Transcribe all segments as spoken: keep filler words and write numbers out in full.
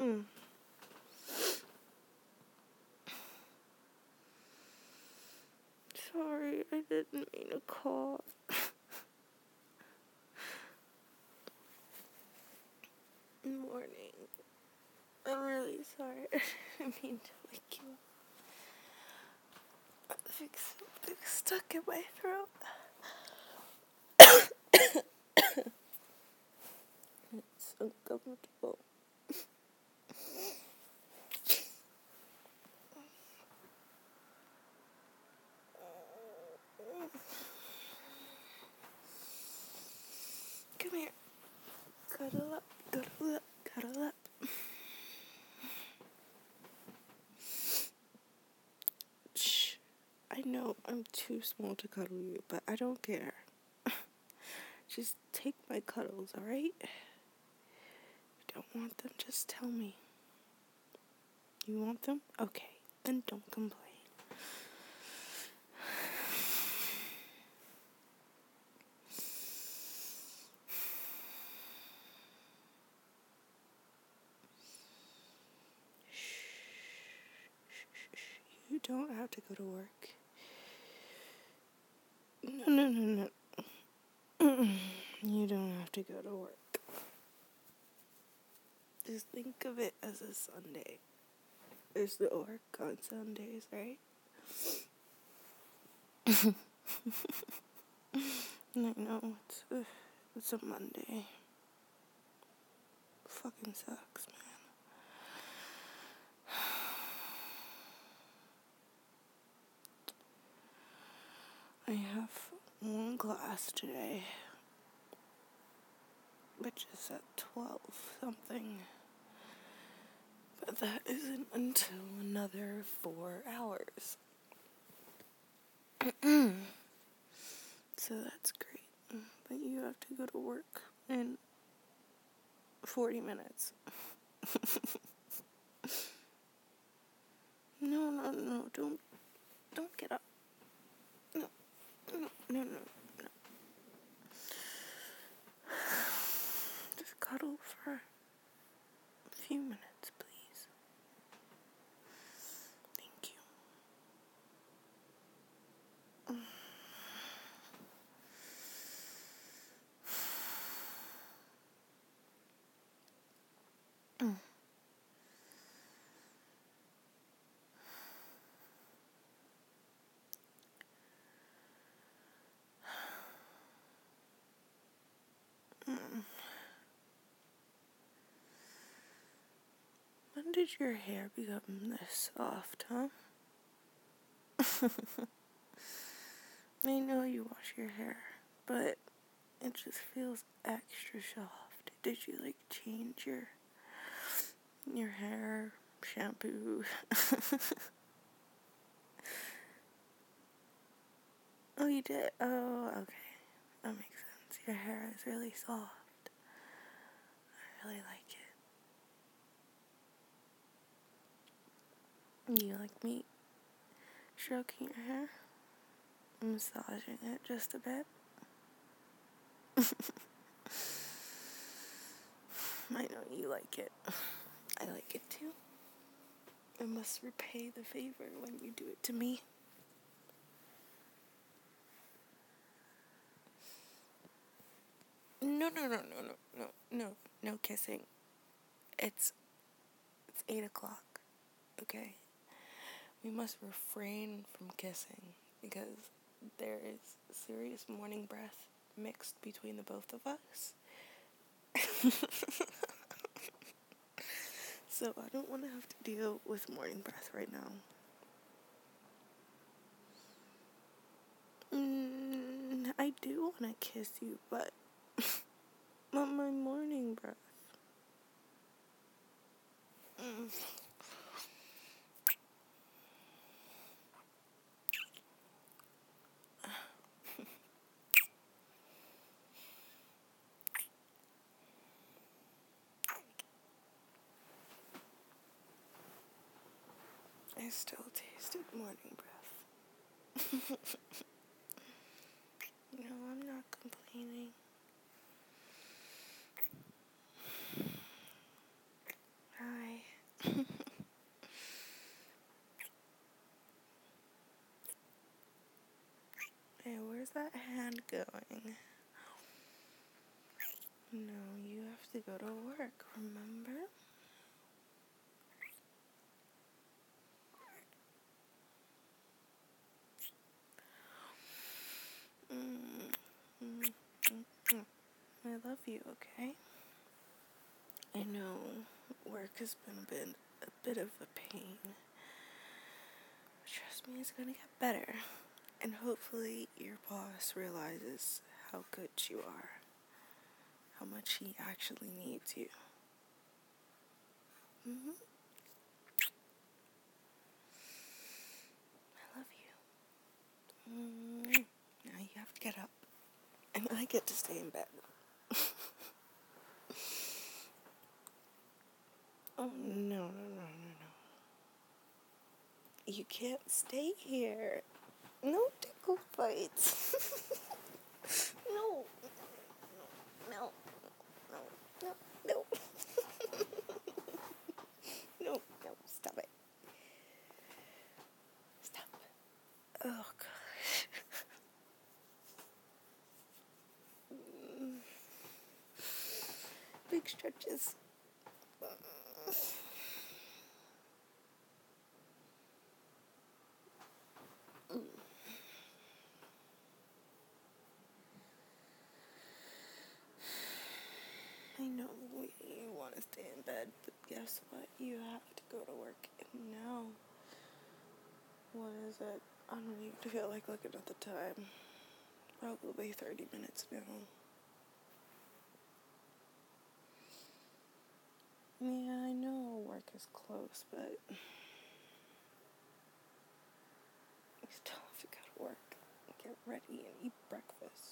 Sorry, I didn't mean to call. Morning. I'm really sorry. I didn't mean to wake you up. I think something's stuck in my throat. It's uncomfortable. Come here. Cuddle up, cuddle up, cuddle up. Shh. I know I'm too small to cuddle you, but I don't care. Just take my cuddles, alright? If you don't want them, just tell me. You want them? Okay, then don't complain. You don't have to go to work. No, no, no, no. You don't have to go to work. Just think of it as a Sunday. There's no work on Sundays, right? And I know it's a, it's a Monday. Fucking sucks, man. I have one class today, which is at twelve something, but that isn't until another four hours. So that's great, but you have to go to work in forty minutes. No, no, no, don't, don't get up. No, no, no, no, no. Just cuddle for a few minutes, please. Thank you. When did your hair become this soft, huh? I know you wash your hair, but it just feels extra soft. Did you, like, change your, your hair shampoo? Oh, you did? Oh, okay. That makes sense. Your hair is really soft. I really like it. You like me stroking your hair? Massaging it just a bit? I know you like it. I like it too. I must repay the favor when you do it to me. No, no, no, no, no, no, no, no kissing. It's, it's eight o'clock, okay? We must refrain from kissing because there is serious morning breath mixed between the both of us. So I don't want to have to deal with morning breath right now. Mm, I do want to kiss you, but not my morning breath. Mm. I still tasted morning breath. No, I'm not complaining. Hi. Hey, where's that hand going? No, you have to go to work, remember? Mm, mm, mm, mm. I love you, okay? I know work has been a bit, a bit of a pain. Trust me, it's gonna get better. And hopefully your boss realizes how good you are. How much he actually needs you. Mm-hmm. I love you. Mm. Now you have to get up. And I get to stay in bed. Oh, no, no, no, no, no. You can't stay here. No tickle fights. No. No. No. No. No. No. No. Stop it. Stop. Oh, gosh. Big stretches. I know you want to stay in bed, but guess what? You have to go to work now. What is it? I don't even feel like looking at the time. Probably thirty minutes now. Yeah, I know work is close, but you still have to go to work, get ready, and eat breakfast.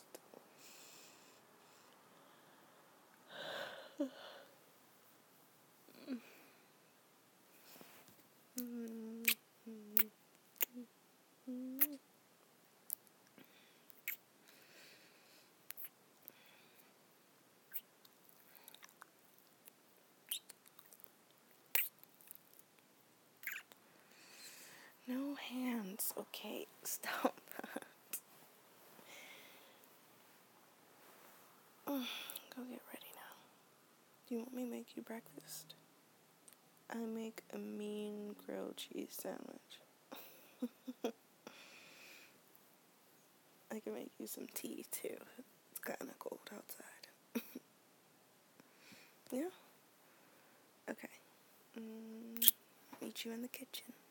No hands, okay? Stop. Go get ready now. Do you want me to make you breakfast? I make a mean grilled cheese sandwich. I can make you some tea too. It's kind of cold outside. Yeah? Okay. Mm, meet you in the kitchen.